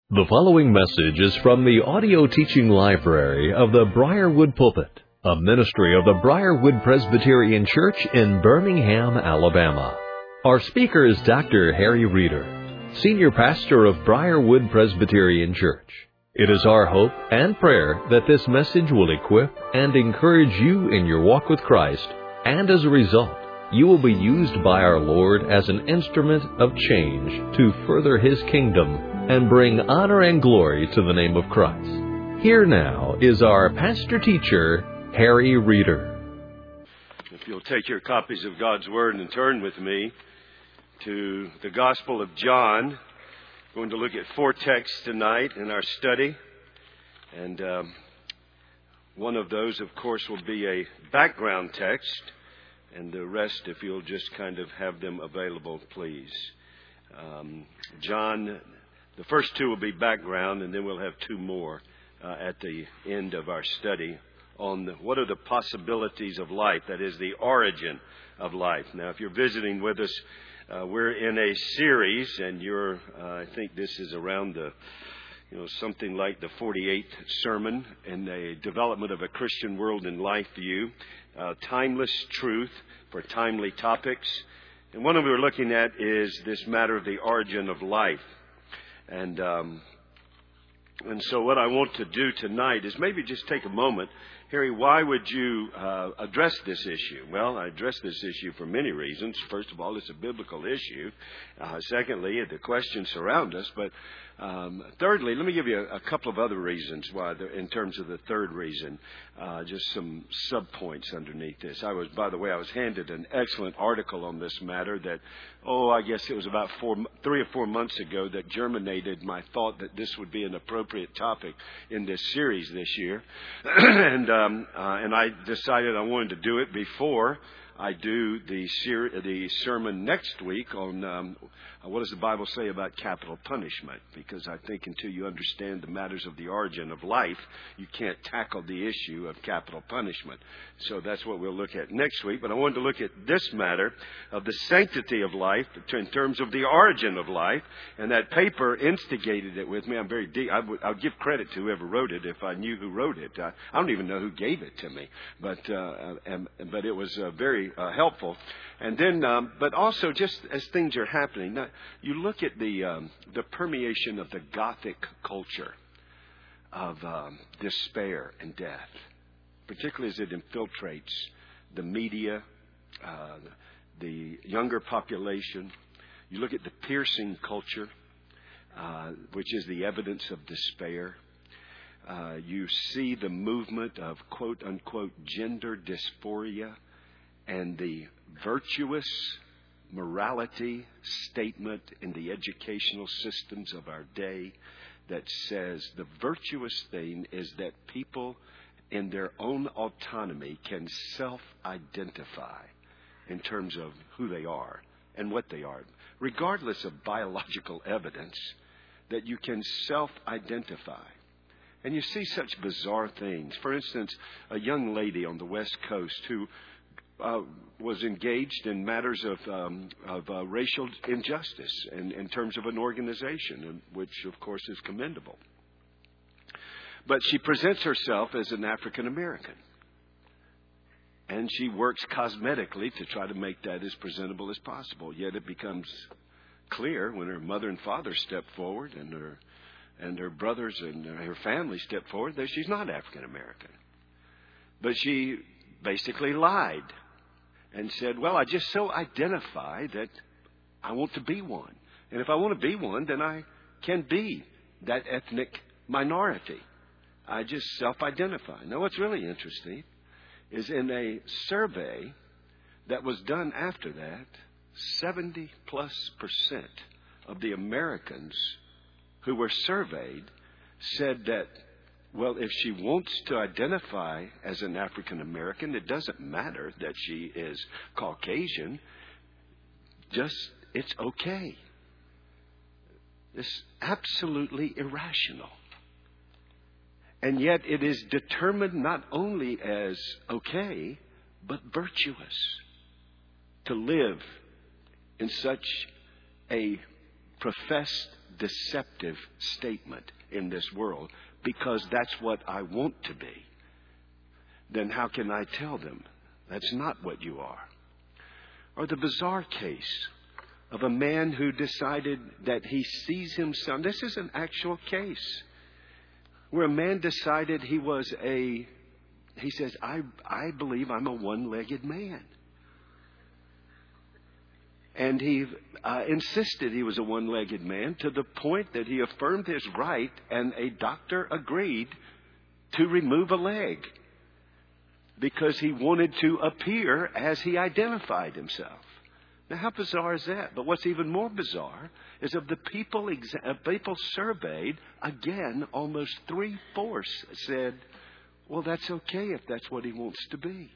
The following message is from the audio teaching library of the Briarwood Pulpit, a ministry of the Briarwood Presbyterian Church in Birmingham, Alabama. Our speaker is Dr. Harry Reeder, Senior Pastor of Briarwood Presbyterian Church. It is our hope and prayer that this message will equip and encourage you in your walk with Christ, and as a result, you will be used by our Lord as an instrument of change to further His kingdom and bring honor and glory to the name of Christ. Here now is our pastor-teacher, Harry Reeder. If you'll take your copies of God's Word and turn with me to the Gospel of John, we're going to look at 4 texts tonight in our study. And one of those, of course, will be a background text. And the rest, if you'll just kind of have them available, please. John, the first 2 will be background, and then we'll have 2 more at the end of our study on what are the possibilities of life, that is, the origin of life. Now, if you're visiting with us, we're in a series, and I think this is around the, something like the 48th sermon in the development of a Christian world and life view, timeless truth for timely topics. And one of them we're looking at is this matter of the origin of life. And so what I want to do tonight is maybe just take a moment. Harry, why would you address this issue? Well, I address this issue for many reasons. First of all, it's a biblical issue. Secondly, the questions surround us. But thirdly, let me give you a couple of other reasons why, in terms of the third reason, just some sub-points underneath this. I was handed an excellent article on this matter that, I guess it was about 3 or 4 months ago that germinated my thought that this would be an appropriate topic in this series this year. And I decided I wanted to do it before I do the sermon next week on what does the Bible say about capital punishment? Because I think until you understand the matters of the origin of life, you can't tackle the issue of capital punishment. So that's what we'll look at next week. But I wanted to look at this matter of the sanctity of life in terms of the origin of life. And that paper instigated it with me. I'm very deep. I'll give credit to whoever wrote it if I knew who wrote it. I don't even know who gave it to me. But it was very helpful. And then, but also just as things are happening, now, you look at the permeation of the Gothic culture of despair and death, particularly as it infiltrates the media, the younger population. You look at the piercing culture, which is the evidence of despair. You see the movement of quote-unquote gender dysphoria and the virtuous morality statement in the educational systems of our day that says the virtuous thing is that people in their own autonomy can self-identify in terms of who they are and what they are, regardless of biological evidence, that you can self-identify. And you see such bizarre things. For instance, a young lady on the West Coast who was engaged in matters of racial injustice in terms of an organization, which, of course, is commendable. But she presents herself as an African American. And she works cosmetically to try to make that as presentable as possible. Yet it becomes clear when her mother and father step forward and her brothers and her family step forward that she's not African American. But she basically lied and said, well, I just so identify that I want to be one. And if I want to be one, then I can be that ethnic minority. I just self-identify. Now, what's really interesting is in a survey that was done after that, 70+% of the Americans who were surveyed said that, well, if she wants to identify as an African American, it doesn't matter that she is Caucasian. It's okay. It's absolutely irrational. And yet it is determined not only as okay, but virtuous to live in such a professed self-deceptive statement in this world because that's what I want to be, then how can I tell them that's not what you are? Or the bizarre case of a man who decided that he sees himself. This is an actual case where a man decided he says, I believe I'm a one-legged man. And he insisted he was a one-legged man to the point that he affirmed his right, and a doctor agreed to remove a leg because he wanted to appear as he identified himself. Now, how bizarre is that? But what's even more bizarre is of the people surveyed, again, almost 3/4 said, well, that's okay if that's what he wants to be.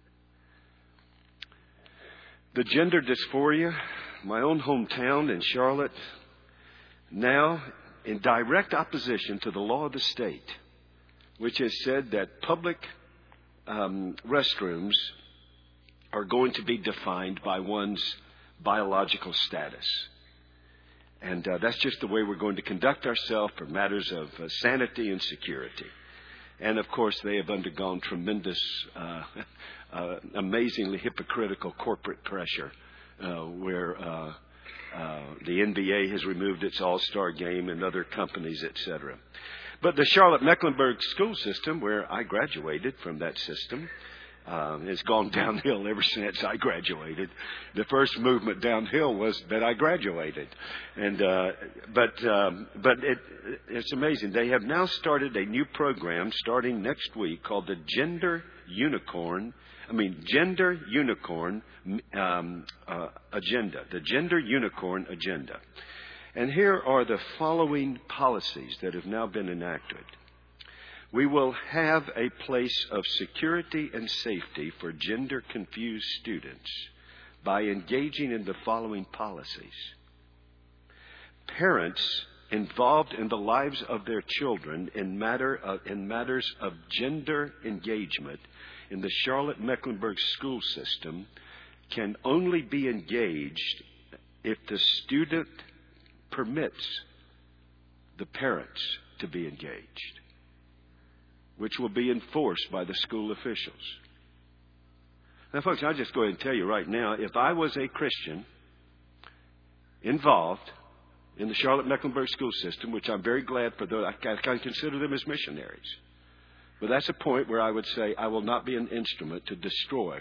The gender dysphoria, my own hometown in Charlotte, now in direct opposition to the law of the state, which has said that public restrooms are going to be defined by one's biological status. And that's just the way we're going to conduct ourselves for matters of sanity and security. And, of course, they have undergone tremendous, amazingly hypocritical corporate pressure where the NBA has removed its all-star game and other companies, etc. But the Charlotte-Mecklenburg school system, where I graduated from that system, has gone downhill ever since I graduated. The first movement downhill was that I graduated, and but it's amazing. They have now started a new program starting next week called the Gender Unicorn Agenda. The Gender Unicorn Agenda. And here are the following policies that have now been enacted. We will have a place of security and safety for gender-confused students by engaging in the following policies. Parents involved in the lives of their children in matters of gender engagement in the Charlotte-Mecklenburg school system can only be engaged if the student permits the parents to be engaged, which will be enforced by the school officials. Now, folks, I'll just go ahead and tell you right now, if I was a Christian involved in the Charlotte-Mecklenburg school system, which I'm very glad for, I consider them as missionaries. But that's a point where I would say I will not be an instrument to destroy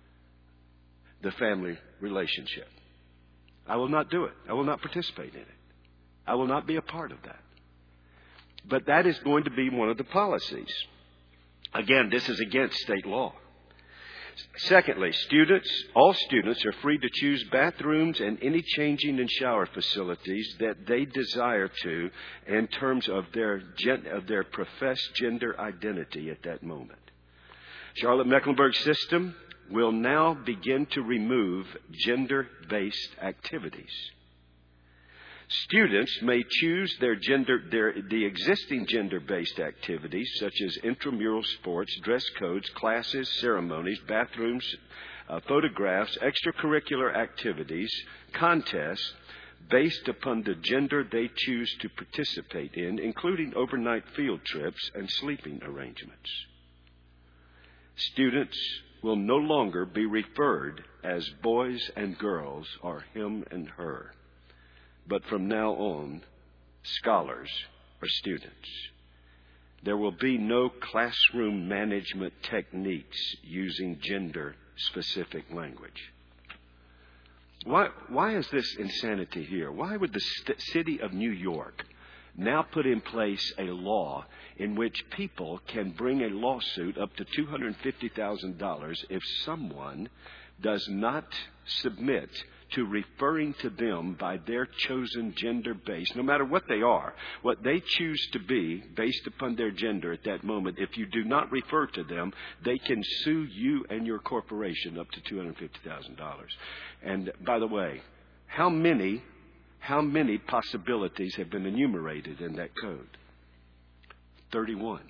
the family relationship. I will not do it. I will not participate in it. I will not be a part of that. But that is going to be one of the policies. Again, this is against state law. Secondly, all students are free to choose bathrooms and any changing and shower facilities that they desire to in terms of their professed gender identity at that moment. Charlotte-Mecklenburg system will now begin to remove gender-based activities. Students may choose the existing gender-based activities such as intramural sports, dress codes, classes, ceremonies, bathrooms, photographs, extracurricular activities, contests based upon the gender they choose to participate in, including overnight field trips and sleeping arrangements. Students will no longer be referred as boys and girls or him and her, but from now on, scholars or students. There will be no classroom management techniques using gender-specific language. Why is this insanity here? Why would the city of New York now put in place a law in which people can bring a lawsuit up to $250,000 if someone does not submit to referring to them by their chosen gender base, no matter what they are, what they choose to be based upon their gender at that moment? If you do not refer to them, they can sue you and your corporation up to $250,000. And by the way, how many possibilities have been enumerated in that code? 31.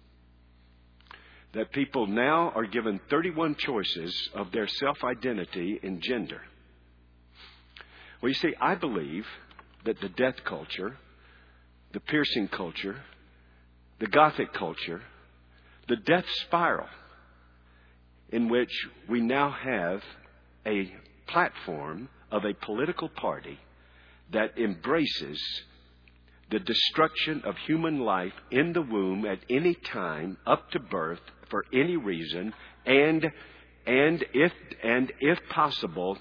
That people now are given 31 choices of their self-identity in gender. Well, you see, I believe that the death culture, the piercing culture, the Gothic culture, the death spiral, in which we now have a platform of a political party that embraces the destruction of human life in the womb at any time up to birth for any reason, and if possible,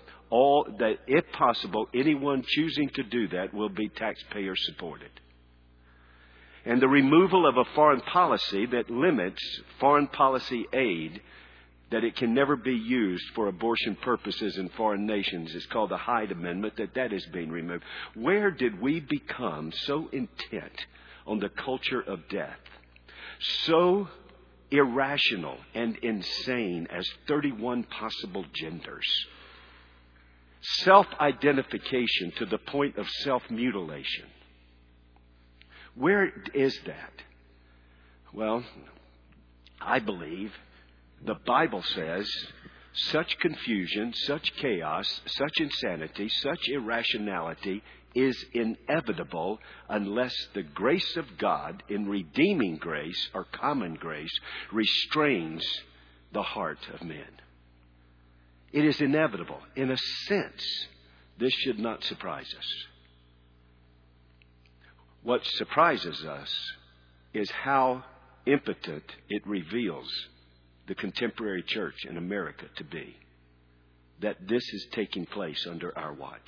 anyone choosing to do that will be taxpayer supported. And the removal of a foreign policy that limits foreign policy aid, that it can never be used for abortion purposes in foreign nations, is called the Hyde Amendment, that is being removed. Where did we become so intent on the culture of death, so irrational and insane as 31 possible genders, self-identification to the point of self-mutilation? Where is that? Well, I believe the Bible says such confusion, such chaos, such insanity, such irrationality is inevitable unless the grace of God in redeeming grace or common grace restrains the heart of men. It is inevitable. In a sense, this should not surprise us. What surprises us is how impotent it reveals the contemporary church in America to be, that this is taking place under our watch.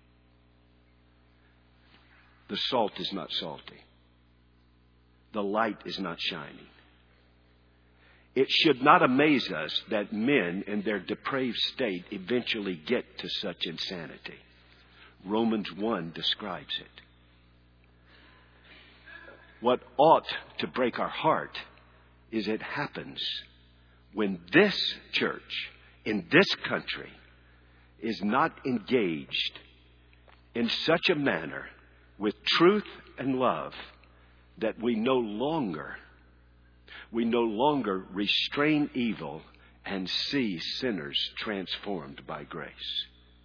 The salt is not salty. The light is not shining. It should not amaze us that men in their depraved state eventually get to such insanity. Romans 1 describes it. What ought to break our heart is it happens when this church in this country is not engaged in such a manner with truth and love that we no longer restrain evil and see sinners transformed by grace.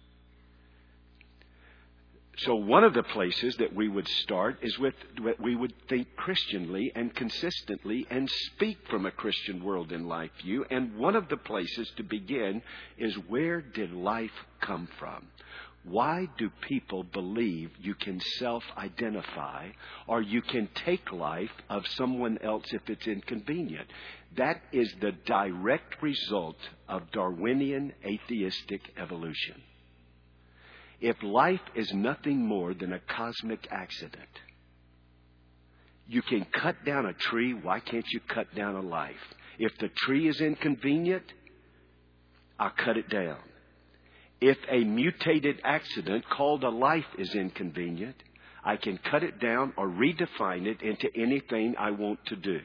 So one of the places that we would start is with what we would think Christianly and consistently and speak from a Christian world and life view. And one of the places to begin is, where did life come from? Why do people believe you can self-identify or you can take life of someone else if it's inconvenient? That is the direct result of Darwinian atheistic evolution. If life is nothing more than a cosmic accident, you can cut down a tree, why can't you cut down a life? If the tree is inconvenient, I'll cut it down. If a mutated accident called a life is inconvenient, I can cut it down or redefine it into anything I want to do.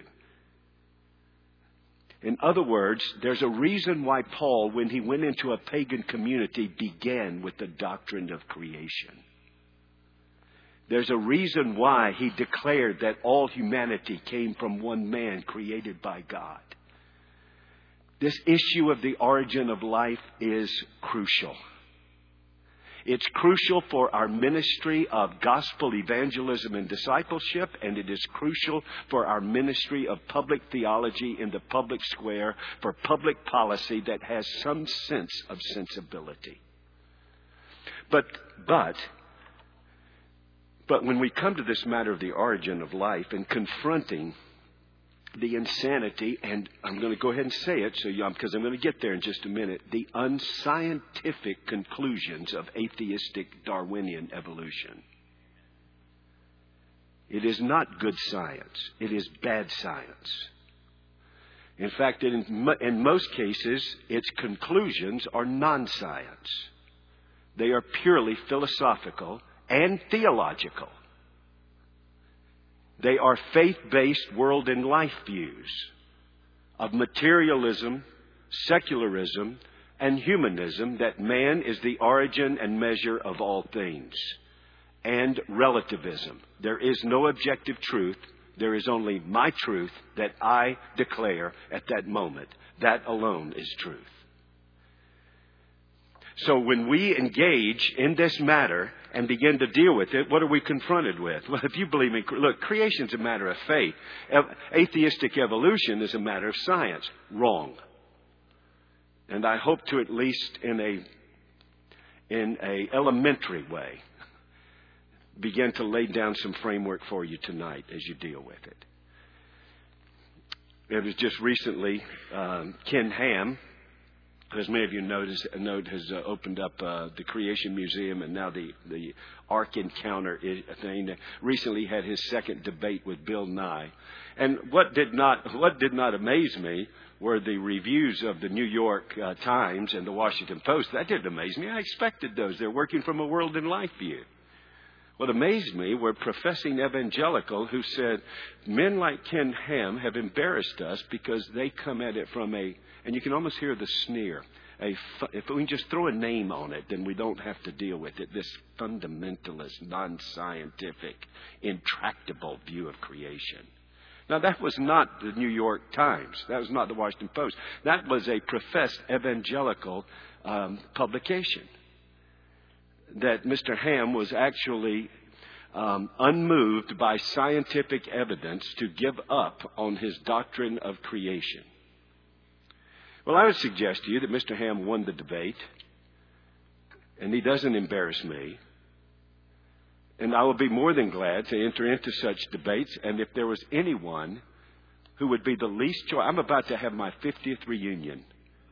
In other words, there's a reason why Paul, when he went into a pagan community, began with the doctrine of creation. There's a reason why he declared that all humanity came from one man created by God. This issue of the origin of life is crucial. It's crucial for our ministry of gospel evangelism and discipleship, and it is crucial for our ministry of public theology in the public square, for public policy that has some sense of sensibility. But when we come to this matter of the origin of life and confronting the insanity, and I'm going to go ahead and say it because I'm going to get there in just a minute, the unscientific conclusions of atheistic Darwinian evolution. It is not good science. It is bad science. In fact, in most cases, its conclusions are non-science. They are purely philosophical and theological. They are faith-based world and life views of materialism, secularism, and humanism, that man is the origin and measure of all things, and relativism. There is no objective truth. There is only my truth that I declare at that moment. That alone is truth. So when we engage in this matter, and begin to deal with it, what are we confronted with? Well, if you believe in, look, creation's a matter of faith. Atheistic evolution is a matter of science. Wrong. And I hope to, at least in a elementary way, begin to lay down some framework for you tonight as you deal with it. It was just recently, Ken Ham, as many of you know, has opened up the Creation Museum and now the Ark Encounter thing. Recently had his second debate with Bill Nye. And what did not amaze me were the reviews of the New York Times and the Washington Post. That didn't amaze me. I expected those. They're working from a world and life view. What amazed me were professing evangelical who said, men like Ken Ham have embarrassed us because they come at it from and you can almost hear the sneer, if we can just throw a name on it, then we don't have to deal with it, this fundamentalist, non-scientific, intractable view of creation. Now, that was not the New York Times. That was not the Washington Post. That was a professed evangelical publication. That Mr. Ham was actually unmoved by scientific evidence to give up on his doctrine of creation. Well, I would suggest to you that Mr. Ham won the debate, and he doesn't embarrass me. And I will be more than glad to enter into such debates. And if there was anyone who would be the least joy, I'm about to have my 50th reunion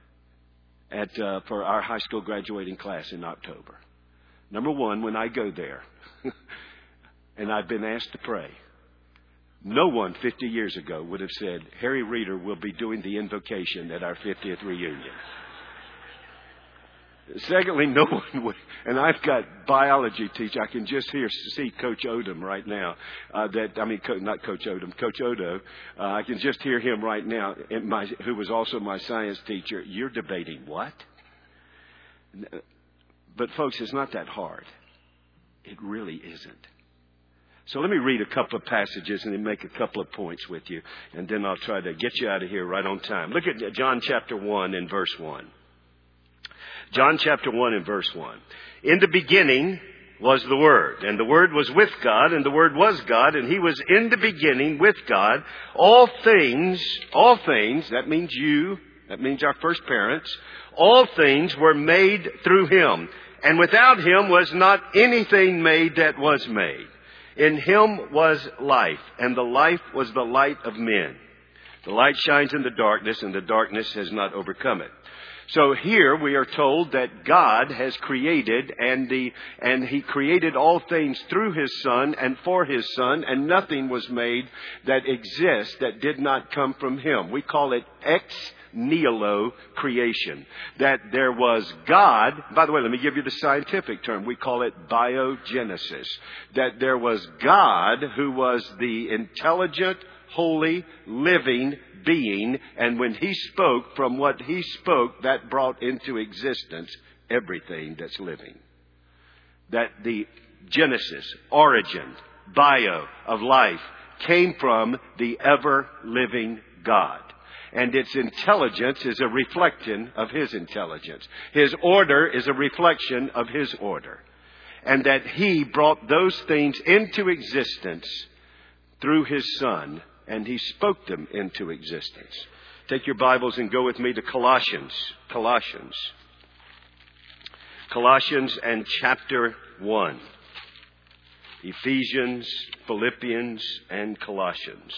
for our high school graduating class in October. Number one, when I go there, and I've been asked to pray, no one 50 years ago would have said, Harry Reeder will be doing the invocation at our 50th reunion. Secondly, no one would, and I've got biology teacher. I can just see Coach Odom right now. Not Coach Odom, Coach Odo. I can just hear him right now, who was also my science teacher. You're debating what? But folks, it's not that hard. It really isn't. So let me read a couple of passages and then make a couple of points with you. And then I'll try to get you out of here right on time. Look at John chapter 1 and verse 1. John chapter 1 and verse 1. In the beginning was the Word, and the Word was with God, and the Word was God, and He was in the beginning with God. All things, that means you, that means our first parents, all things were made through Him. And without Him was not anything made that was made. In Him was life, and the life was the light of men. The light shines in the darkness, and the darkness has not overcome it. So here we are told that God has created, and He created all things through His Son and for His Son, and nothing was made that exists that did not come from Him. We call it ex nihilo creation. That there was God. By the way, let me give you the scientific term. We call it biogenesis. That there was God who was the intelligent, holy, living being, and when He spoke, from what He spoke, that brought into existence everything that's living. That the genesis, origin, bio of life came from the ever-living God. And its intelligence is a reflection of His intelligence. His order is a reflection of His order. And that He brought those things into existence through His Son, and He spoke them into existence. Take your Bibles and go with me to Colossians. Colossians and chapter 1. Ephesians, Philippians, and Colossians.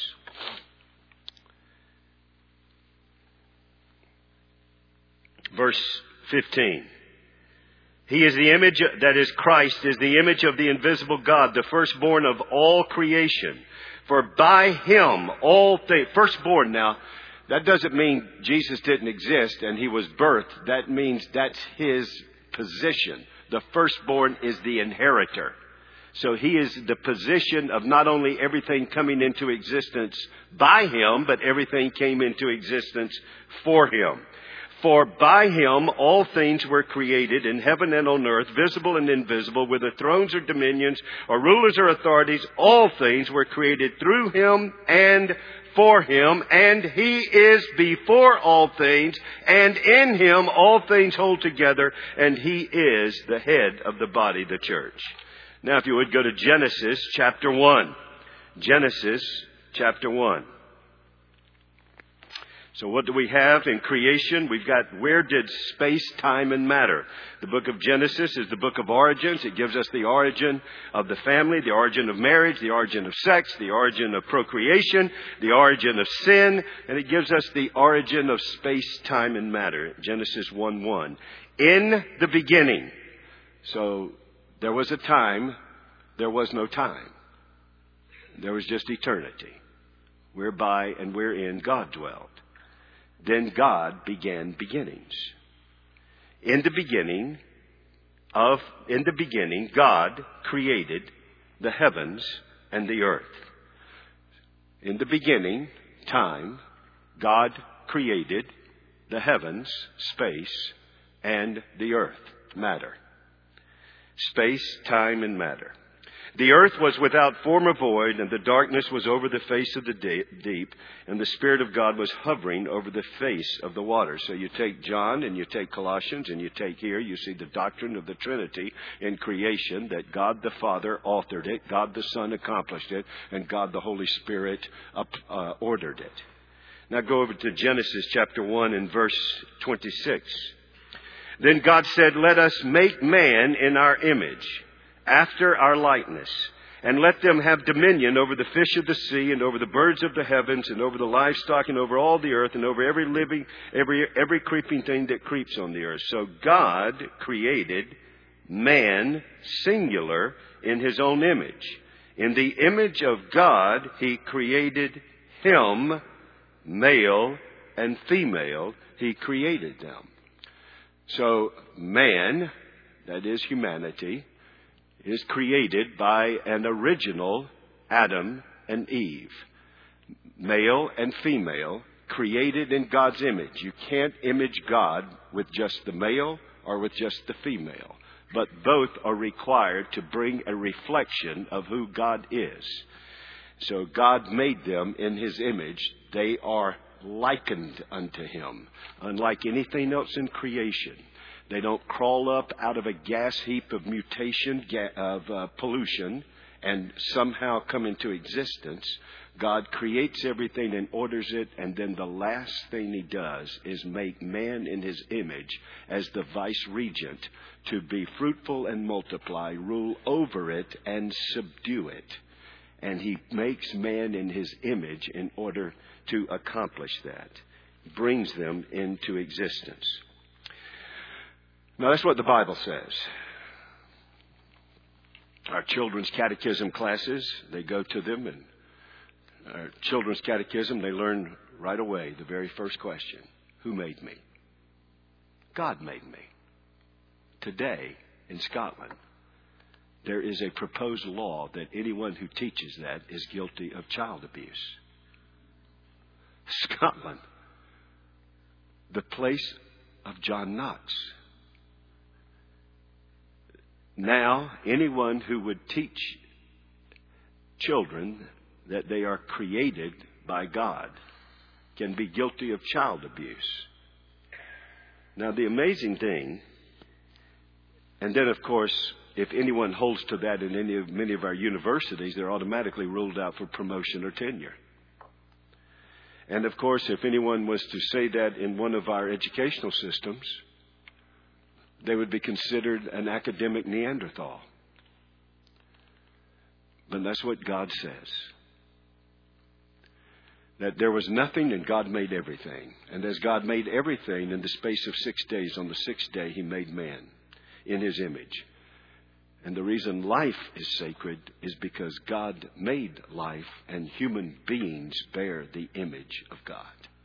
Verse 15. He is the image, that is Christ, is the image of the invisible God, the firstborn of all creation. For by Him all things, firstborn now, that doesn't mean Jesus didn't exist and He was birthed. That means that's His position. The firstborn is the inheritor. So He is the position of not only everything coming into existence by Him, but everything came into existence for Him. For by Him all things were created in heaven and on earth, visible and invisible, whether thrones or dominions or rulers or authorities. All things were created through Him and for Him, and He is before all things, and in Him all things hold together, and He is the head of the body, the church. Now, if you would go to Genesis chapter 1. Genesis chapter 1. So what do we have in creation? We've got, where did space, time, and matter? The book of Genesis is the book of origins. It gives us the origin of the family, the origin of marriage, the origin of sex, the origin of procreation, the origin of sin, and it gives us the origin of space, time, and matter. Genesis 1:1. In the beginning. So there was a time, there was no time. There was just eternity, whereby and wherein God dwelt. Then God began beginnings. In the beginning, God created the heavens and the earth. In the beginning, time, God created the heavens, space, and the earth, matter. Space, time, and matter. The earth was without form or void, and the darkness was over the face of the deep, and the Spirit of God was hovering over the face of the waters. So you take John and you take Colossians and you take here, you see the doctrine of the Trinity in creation, that God the Father authored it, God the Son accomplished it, and God the Holy Spirit ordered it. Now go over to Genesis chapter 1 and verse 26. Then God said, "Let us make man in our image, after our likeness, and let them have dominion over the fish of the sea, and over the birds of the heavens, and over the livestock, and over all the earth, and over every creeping thing that creeps on the earth." So God created man, singular, in his own image. In the image of God, he created him, male and female, he created them. So man, that is humanity, is created by an original Adam and Eve. Male and female, created in God's image. You can't image God with just the male or with just the female. But both are required to bring a reflection of who God is. So God made them in His image. They are likened unto Him, unlike anything else in creation. They don't crawl up out of a gas heap of mutation, of pollution, and somehow come into existence. God creates everything and orders it, and then the last thing He does is make man in His image as the vice-regent to be fruitful and multiply, rule over it and subdue it. And He makes man in His image in order to accomplish that. He brings them into existence. Now, that's what the Bible says. Our children's catechism classes, they go to them, and our children's catechism, they learn right away the very first question: who made me? God made me. Today, in Scotland, there is a proposed law that anyone who teaches that is guilty of child abuse. Scotland, the place of John Knox. Now, anyone who would teach children that they are created by God can be guilty of child abuse. Now, the amazing thing, and then, of course, if anyone holds to that in many of our universities, they're automatically ruled out for promotion or tenure. And, of course, if anyone was to say that in one of our educational systems, they would be considered an academic Neanderthal. But that's what God says. That there was nothing and God made everything. And as God made everything in the space of 6 days, on the sixth day He made man in His image. And the reason life is sacred is because God made life, and human beings bear the image of God.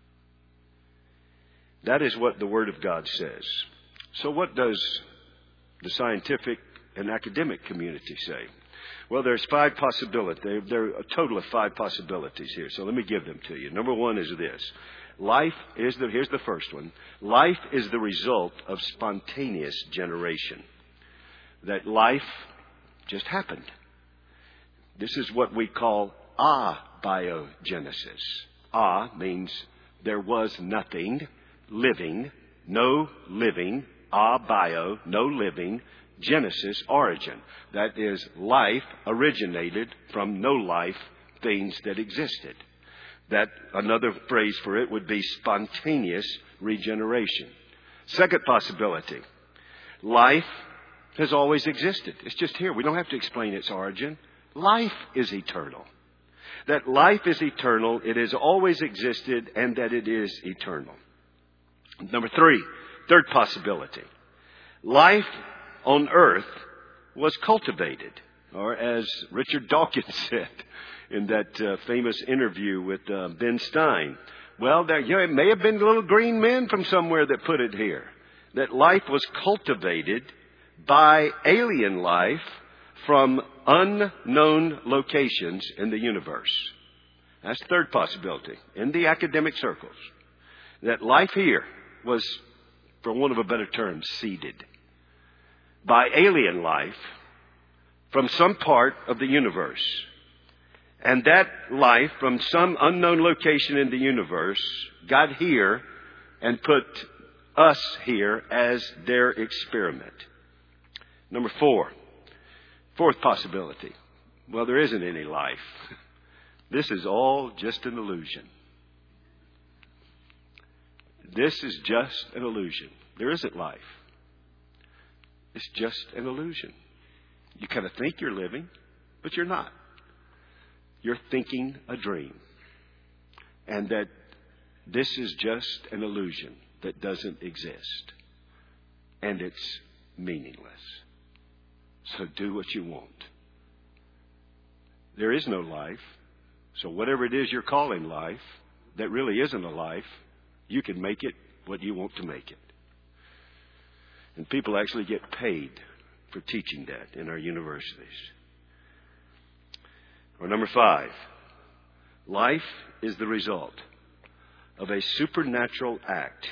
That is what the Word of God says. So what does the scientific and academic community say? Well, there's five possibilities. There are a total of five possibilities here. So let me give them to you. Number one is this. Here's the first one. Life is the result of spontaneous generation. That life just happened. This is what we call abiogenesis. Means there was nothing living, no living. Bio, no living. Genesis, origin. That is, life originated from no life, things that existed. That another phrase for it would be spontaneous regeneration. Second possibility, life has always existed. It's just here. We don't have to explain its origin. Life is eternal. That life is eternal, it has always existed, and that it is eternal. Number three, third possibility. Life on earth was cultivated, or as Richard Dawkins said in that famous interview with Ben Stein, well, it may have been little green men from somewhere that put it here. That life was cultivated by alien life from unknown locations in the universe. That's the third possibility in the academic circles. That life here was, for want of a better term, seeded by alien life from some part of the universe. And that life from some unknown location in the universe got here and put us here as their experiment. Number four, fourth possibility. Well, there isn't any life. This is all just an illusion. This is just an illusion. There isn't life. It's just an illusion. You kind of think you're living, but you're not. You're thinking a dream. And that this is just an illusion that doesn't exist. And it's meaningless. So do what you want. There is no life. So whatever it is you're calling life, that really isn't a life, you can make it what you want to make it. And people actually get paid for teaching that in our universities. Or number five, life is the result of a supernatural act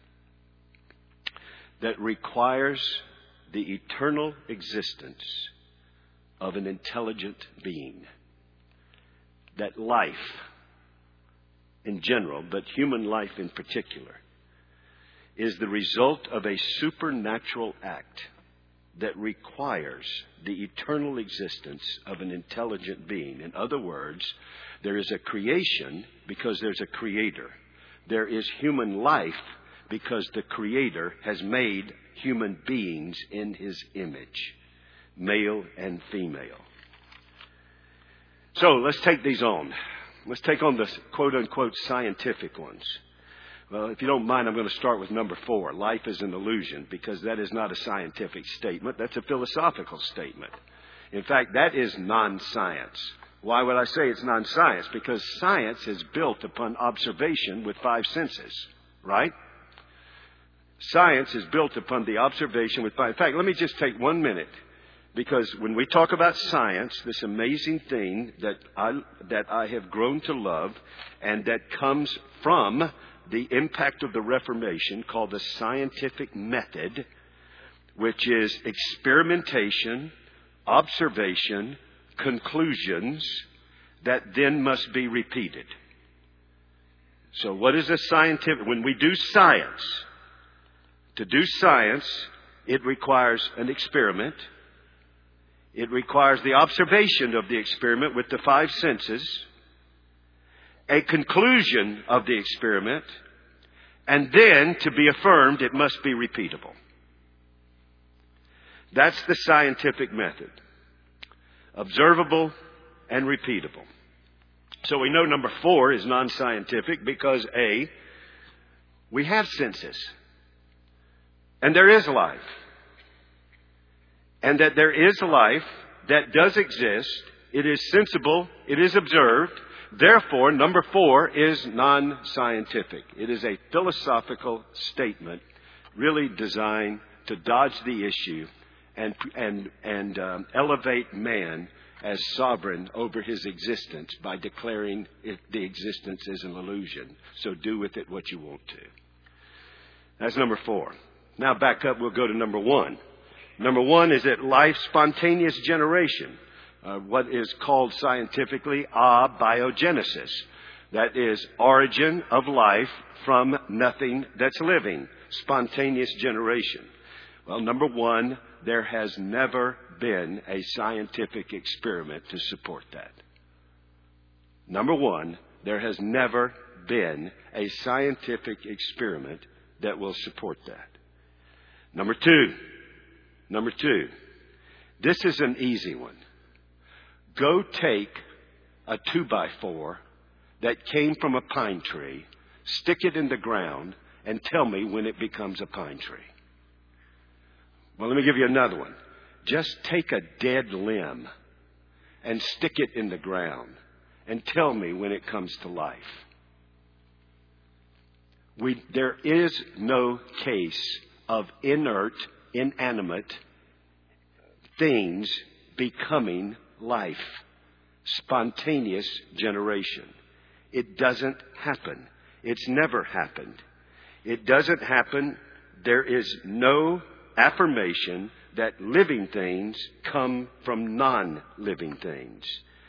that requires the eternal existence of an intelligent being. That life in general, but human life in particular, is the result of a supernatural act that requires the eternal existence of an intelligent being. In other words, there is a creation because there's a creator. There is human life because the creator has made human beings in his image, male and female. So let's take these on. Let's take on the quote-unquote scientific ones. Well, if you don't mind, I'm going to start with number 4. Life is an illusion, because that is not a scientific statement. That's a philosophical statement. In fact, that is non-science. Why would I say it's non-science? Because science is built upon observation with 5 senses, right? Science is built upon the observation with 5. In fact, let me just take 1 minute. Because when we talk about science, this amazing thing that I have grown to love and that comes from the impact of the Reformation called the scientific method, which is experimentation, observation, conclusions that then must be repeated. So what is a scientific? When we do science, to do science, it requires an experiment. It requires the observation of the experiment with the 5 senses, a conclusion of the experiment, and then, to be affirmed, it must be repeatable. That's the scientific method. Observable and repeatable. So we know number 4 is non-scientific because A, we have senses. And there is life. And that there is life that does exist. It is sensible. It is observed. Therefore, number 4 is non-scientific. It is a philosophical statement really designed to dodge the issue and elevate man as sovereign over his existence by declaring the existence is an illusion. So do with it what you want to. That's number 4. Now back up, we'll go to number 1. Number 1 is that life spontaneous generation, what is called scientifically abiogenesis. That is origin of life from nothing that's living, spontaneous generation. Well, number 1, there has never been a scientific experiment to support that. Number one, there has never been a scientific experiment that will support that. Number two, this is an easy one. Go take a 2x4 that came from a pine tree, stick it in the ground, and tell me when it becomes a pine tree. Well, let me give you another one. Just take a dead limb and stick it in the ground and tell me when it comes to life. There is no case of inert, inanimate things becoming life. Spontaneous generation. It doesn't happen. It's never happened. It doesn't happen. There is no affirmation that living things come from non-living things.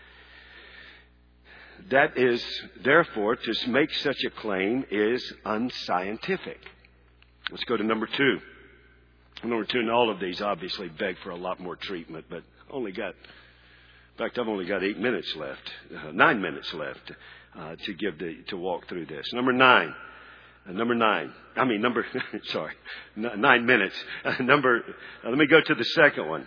That is, therefore, to make such a claim is unscientific. Let's go to number two. Number two, and all of these obviously beg for a lot more treatment, but I've only got 8 minutes left, 9 minutes left to walk through this. Number 9. 9 minutes. Let me go to the second one.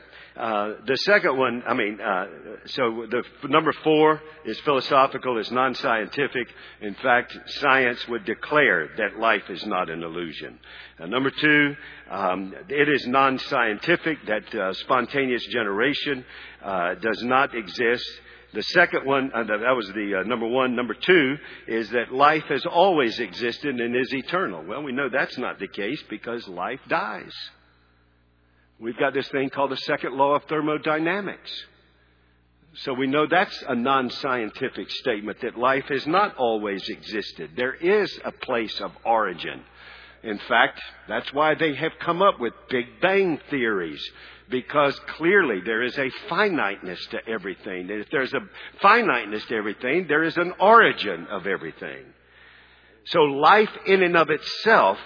So the number 4 is philosophical, is non-scientific. In fact, science would declare that life is not an illusion. Number 2, it is non-scientific, that spontaneous generation does not exist. The second one, that was the number 1. Number 2 is that life has always existed and is eternal. Well, we know that's not the case because life dies. We've got this thing called the second law of thermodynamics. So we know that's a non-scientific statement, that life has not always existed. There is a place of origin. In fact, that's why they have come up with Big Bang theories, because clearly there is a finiteness to everything. And if there's a finiteness to everything, there is an origin of everything. So life in and of itself,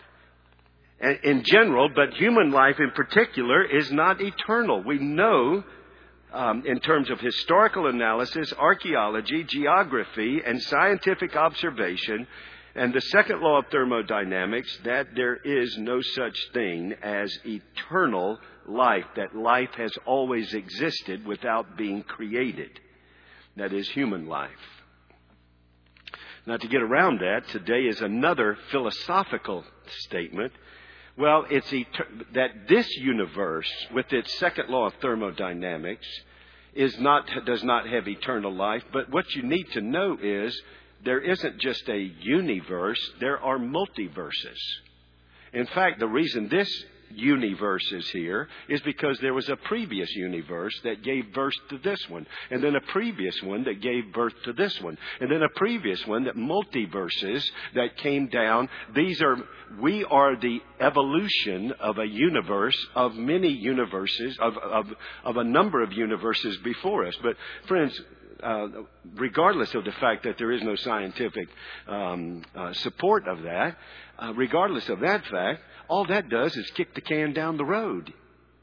in general, but human life in particular, is not eternal. We know, in terms of historical analysis, archaeology, geography, and scientific observation, and the second law of thermodynamics, that there is no such thing as eternal life, that life has always existed without being created. That is human life. Now, to get around that, today is another philosophical statement. Well, it's that this universe, with its second law of thermodynamics, does not have eternal life. But what you need to know is there isn't just a universe, there are multiverses. In fact, the reason this universe is here is because there was a previous universe that gave birth to this one, and then a previous one that gave birth to this one, and then a previous one, that multiverses that came down. We are the evolution of a universe, of many universes, of a number of universes before us. But friends, regardless of the fact that there is no scientific support of that, regardless of that fact, all that does is kick the can down the road.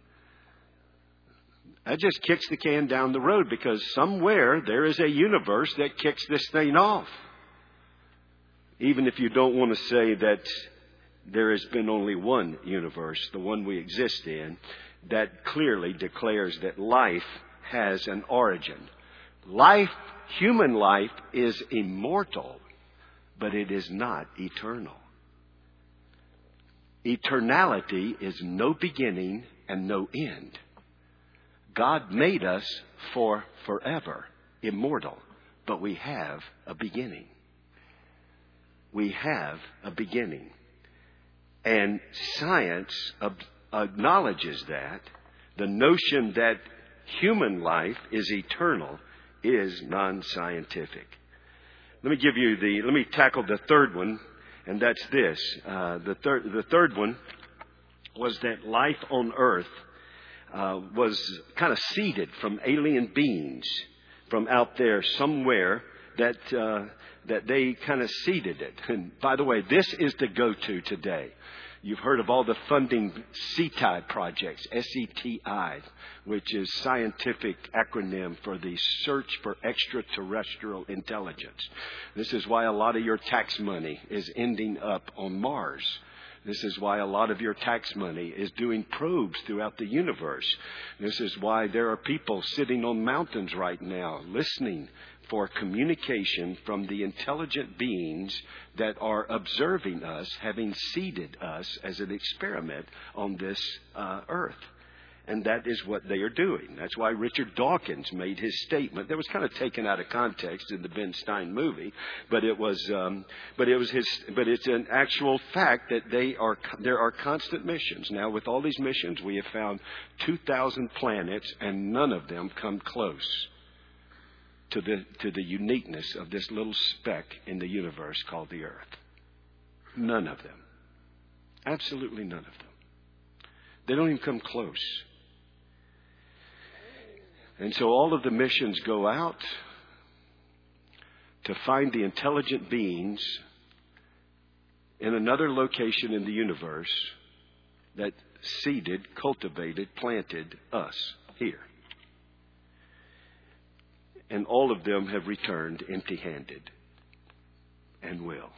That just kicks the can down the road, because somewhere there is a universe that kicks this thing off. Even if you don't want to say that there has been only one universe, the one we exist in, that clearly declares that life has an origin. Life, human life, is immortal, but it is not eternal. Eternality is no beginning and no end. God made us for forever, immortal, but we have a beginning. We have a beginning. And science acknowledges that. The notion that human life is eternal is non-scientific. Let me tackle the third one, and that's this. The third one was that life on earth was kind of seeded from alien beings from out there somewhere, that they kind of seeded it. And by the way, this is the go-to today. You've heard of all the funding SETI projects, SETI, which is scientific acronym for the Search for Extraterrestrial Intelligence. This is why a lot of your tax money is ending up on Mars. This is why a lot of your tax money is doing probes throughout the universe. This is why there are people sitting on mountains right now listening for communication from the intelligent beings that are observing us, having seeded us as an experiment on this earth. And that is what they are doing. That's why Richard Dawkins made his statement. That was kind of taken out of context in the Ben Stein movie, but it's an actual fact that there are constant missions. Now, with all these missions, we have found 2,000 planets, and none of them come close to the uniqueness of this little speck in the universe called the Earth. None of them. Absolutely none of them. They don't even come close. And so all of the missions go out to find the intelligent beings in another location in the universe that seeded, cultivated, planted us here. And all of them have returned empty-handed and will.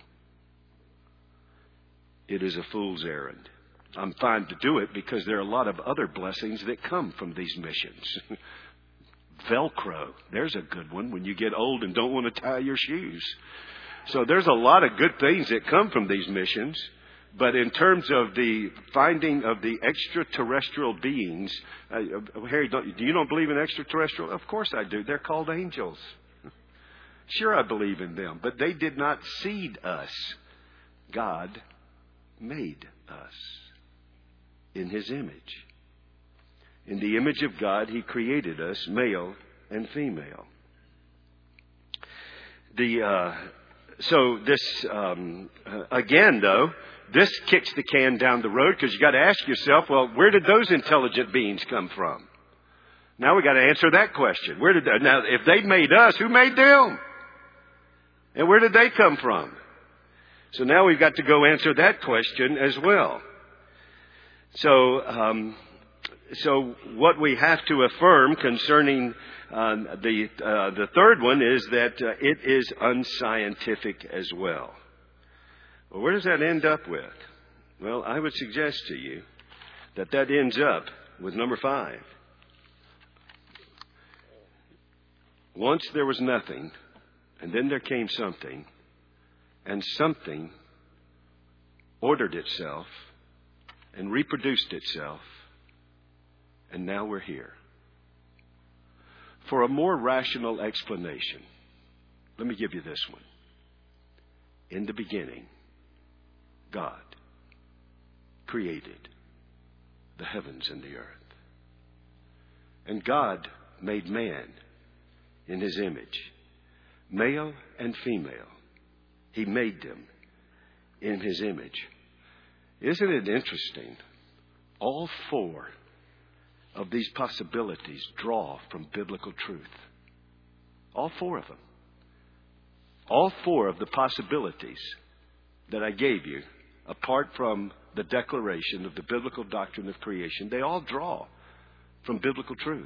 It is a fool's errand. I'm fine to do it because there are a lot of other blessings that come from these missions. Velcro, there's a good one when you get old and don't want to tie your shoes. So there's a lot of good things that come from these missions. But in terms of the finding of the extraterrestrial beings, Harry, do you not believe in extraterrestrial? Of course I do. They're called angels. Sure, I believe in them. But they did not seed us. God made us in His image. In the image of God, He created us, male and female. Again, though, this kicks the can down the road because you got to ask yourself, well, where did those intelligent beings come from? Now we got to answer that question. Now, if they made us, who made them? And where did they come from? So now we've got to go answer that question as well. So what we have to affirm concerning the third one is that it is unscientific as well. Well, where does that end up with? Well, I would suggest to you that ends up with number 5. Once there was nothing, and then there came something, and something ordered itself and reproduced itself, and now we're here. For a more rational explanation, let me give you this one. In the beginning, God created the heavens and the earth. And God made man in His image, male and female. He made them in His image. Isn't it interesting? All 4 of these possibilities draw from biblical truth. All 4 of them. All 4 of the possibilities that I gave you, apart from the declaration of the biblical doctrine of creation, they all draw from biblical truth.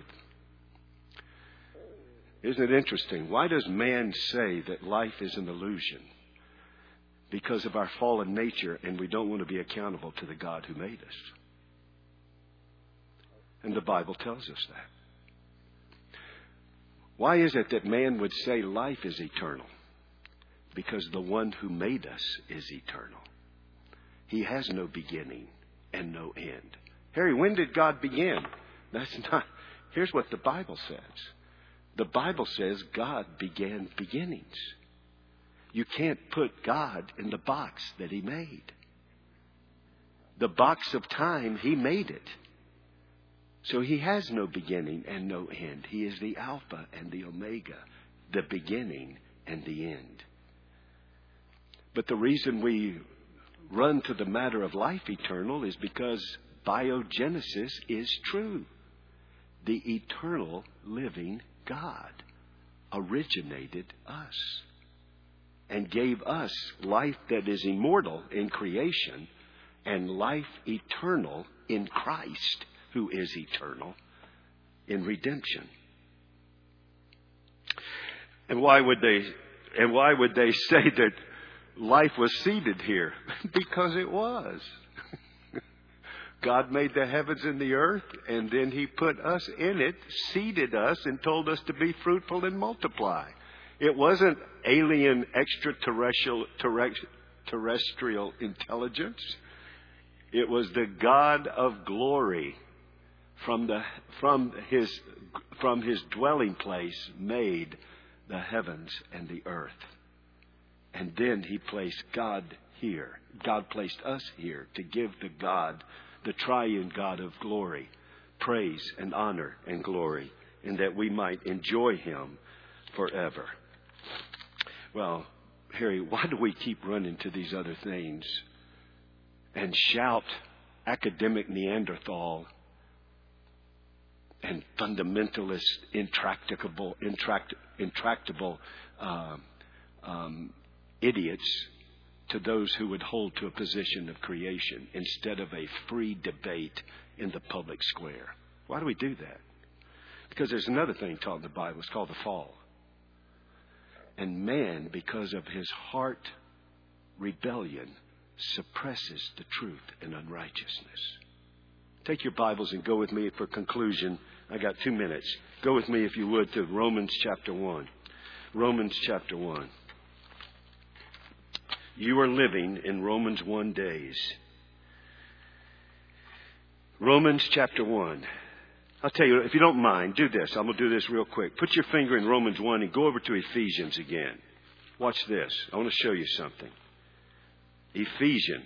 Isn't it interesting? Why does man say that life is an illusion? Because of our fallen nature, and we don't want to be accountable to the God who made us. And the Bible tells us that. Why is it that man would say life is eternal? Because the one who made us is eternal. He has no beginning and no end. Harry, when did God begin? That's not. Here's what the Bible says. The Bible says God began beginnings. You can't put God in the box that He made. The box of time, He made it. So He has no beginning and no end. He is the Alpha and the Omega, the beginning and the end. But the reason we run to the matter of life eternal is because biogenesis is true. The eternal living God originated us and gave us life that is immortal in creation and life eternal in Christ, who is eternal, in redemption. And why would they say that life was seated here? Because it was. God made the heavens and the earth, and then He put us in it, seated us, and told us to be fruitful and multiply. It wasn't alien terrestrial intelligence. It was the God of glory from His dwelling place made the heavens and the earth. And then He placed God here. God placed us here to give to God, the triune God of glory, praise and honor and glory, and that we might enjoy Him forever. Well, Harry, why do we keep running to these other things and shout academic Neanderthal and fundamentalist, intractable idiots to those who would hold to a position of creation instead of a free debate in the public square? Why do we do that? Because there's another thing taught in the Bible. It's called the fall. And man, because of his heart rebellion, suppresses the truth in unrighteousness. Take your Bibles and go with me for conclusion. I got 2 minutes. Go with me, if you would, to Romans chapter 1. Romans chapter 1. You are living in Romans 1 days. Romans chapter 1. I'll tell you, if you don't mind, do this. I'm going to do this real quick. Put your finger in Romans 1 and go over to Ephesians again. Watch this. I want to show you something. Ephesians.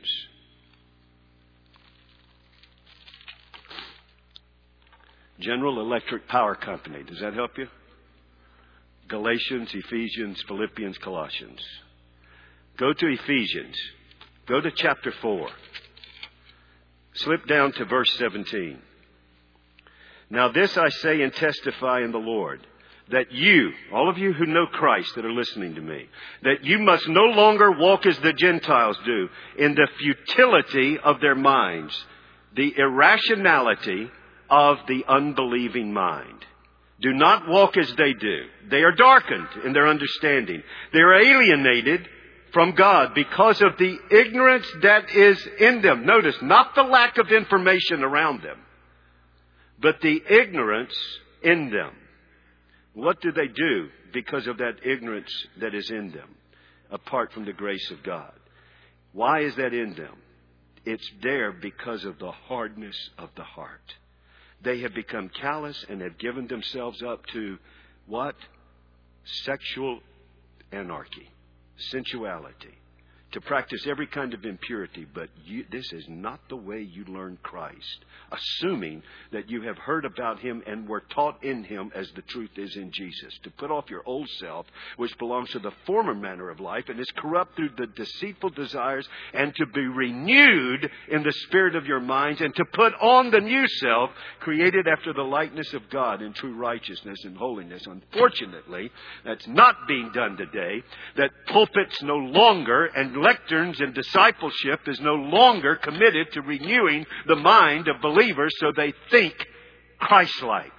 General Electric Power Company. Does that help you? Galatians, Ephesians, Philippians, Colossians. Go to Ephesians. Go to chapter 4. Slip down to verse 17. Now this I say and testify in the Lord, that you, all of you who know Christ that are listening to me, that you must no longer walk as the Gentiles do, in the futility of their minds, the irrationality of the unbelieving mind. Do not walk as they do. They are darkened in their understanding. They are alienated from God because of the ignorance that is in them. Notice, not the lack of information around them, but the ignorance in them. What do they do because of that ignorance that is in them, apart from the grace of God? Why is that in them? It's there because of the hardness of the heart. They have become callous and have given themselves up to what? Sexual anarchy, sensuality, to practice every kind of impurity. But this is not the way you learn Christ, assuming that you have heard about Him and were taught in Him as the truth is in Jesus. To put off your old self, which belongs to the former manner of life and is corrupt through the deceitful desires, and to be renewed in the spirit of your minds, and to put on the new self, created after the likeness of God in true righteousness and holiness. Unfortunately, that's not being done today. That pulpits no longer, and lecterns and discipleship is no longer committed to renewing the mind of believers so they think Christ-like.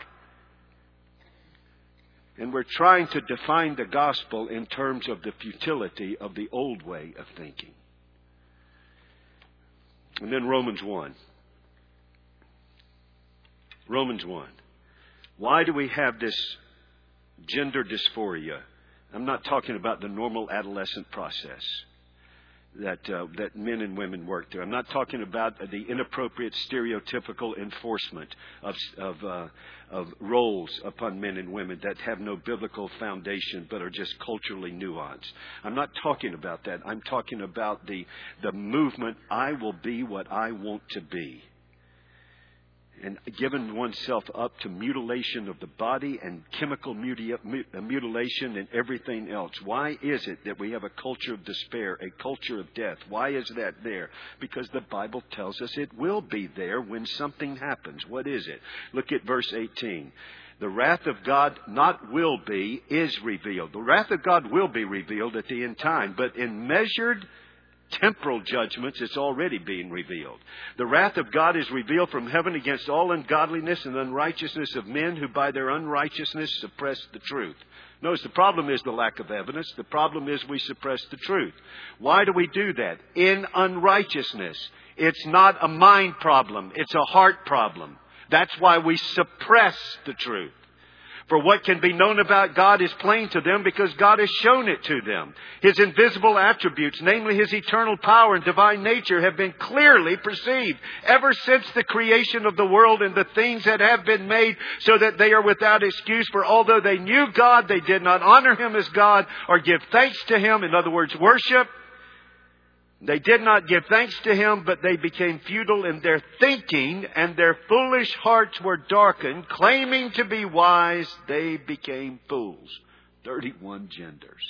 And we're trying to define the gospel in terms of the futility of the old way of thinking. And then Romans 1. Romans 1. Why do we have this gender dysphoria? I'm not talking about the normal adolescent process that men and women work through. I'm not talking about the inappropriate stereotypical enforcement of roles upon men and women that have no biblical foundation but are just culturally nuanced. I'm not talking about that. I'm talking about the movement, I will be what I want to be. And given oneself up to mutilation of the body and chemical mutilation and everything else. Why is it that we have a culture of despair, a culture of death? Why is that there? Because the Bible tells us it will be there when something happens. What is it? Look at verse 18. The wrath of God not will be, is revealed. The wrath of God will be revealed at the end time, but in measured temporal judgments, it's already being revealed. The wrath of God is revealed from heaven against all ungodliness and unrighteousness of men who by their unrighteousness suppress the truth. Notice the problem is the lack of evidence. The problem is we suppress the truth. Why do we do that? In unrighteousness. It's not a mind problem. It's a heart problem. That's why we suppress the truth. For what can be known about God is plain to them because God has shown it to them. His invisible attributes, namely His eternal power and divine nature, have been clearly perceived ever since the creation of the world and the things that have been made, so that they are without excuse. For although they knew God, they did not honor Him as God or give thanks to Him. In other words, worship. They did not give thanks to Him, but they became futile in their thinking, and their foolish hearts were darkened. Claiming to be wise, they became fools. 31 genders.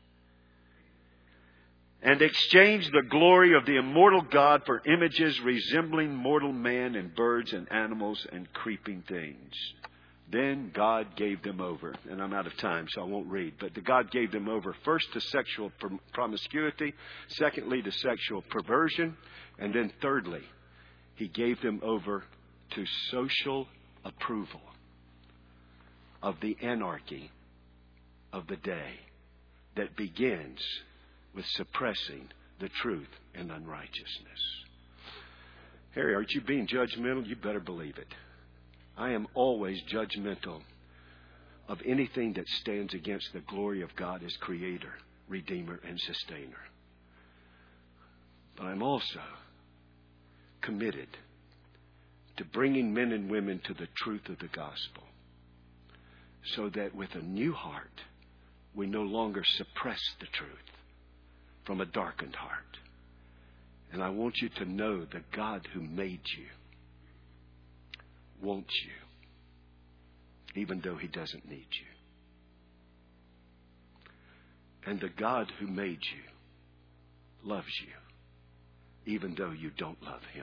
And exchanged the glory of the immortal God for images resembling mortal man and birds and animals and creeping things. Then God gave them over. And I'm out of time, so I won't read. But God gave them over first to sexual promiscuity, secondly to sexual perversion, and then thirdly, He gave them over to social approval of the anarchy of the day that begins with suppressing the truth and unrighteousness. Harry, aren't you being judgmental? You better believe it. I am always judgmental of anything that stands against the glory of God as Creator, Redeemer, and Sustainer. But I'm also committed to bringing men and women to the truth of the gospel, so that with a new heart, we no longer suppress the truth from a darkened heart. And I want you to know the God who made you wants you, even though He doesn't need you. And the God who made you loves you, even though you don't love Him,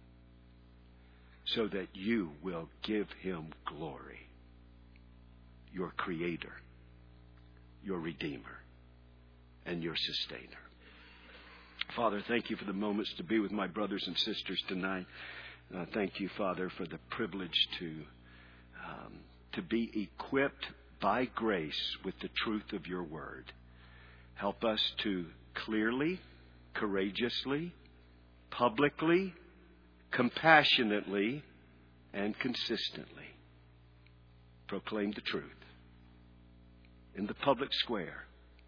so that you will give Him glory, your Creator, your Redeemer, and your Sustainer. Father, thank you for the moments to be with my brothers and sisters tonight. Thank you, Father, for the privilege to be equipped by grace with the truth of your word. Help us to clearly, courageously, publicly, compassionately, and consistently proclaim the truth in the public square.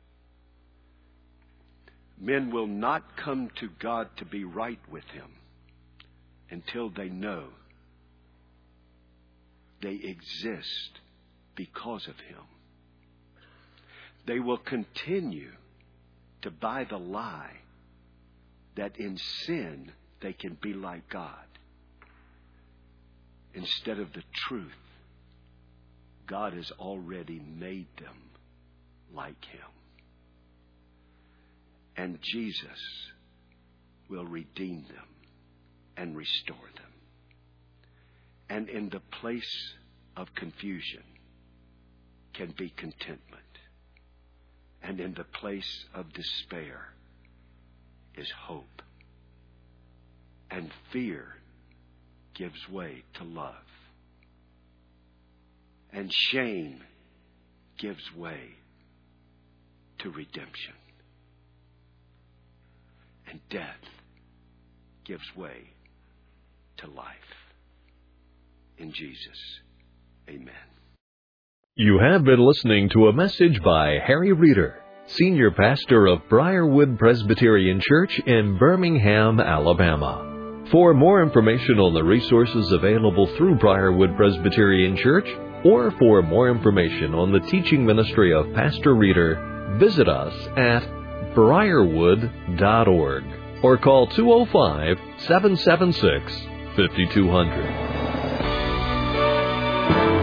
Men will not come to God to be right with Him until they know they exist because of Him. They will continue to buy the lie that in sin they can be like God, instead of the truth. God has already made them like Him. And Jesus will redeem them and restore them. And in the place of confusion can be contentment. And in the place of despair is hope. And fear gives way to love. And shame gives way to redemption. And death gives way to life. In Jesus, amen. You have been listening to a message by Harry Reeder, Senior Pastor of Briarwood Presbyterian Church in Birmingham, Alabama. For more information on the resources available through Briarwood Presbyterian Church, or for more information on the teaching ministry of Pastor Reeder, visit us at briarwood.org or call 205-776-5200.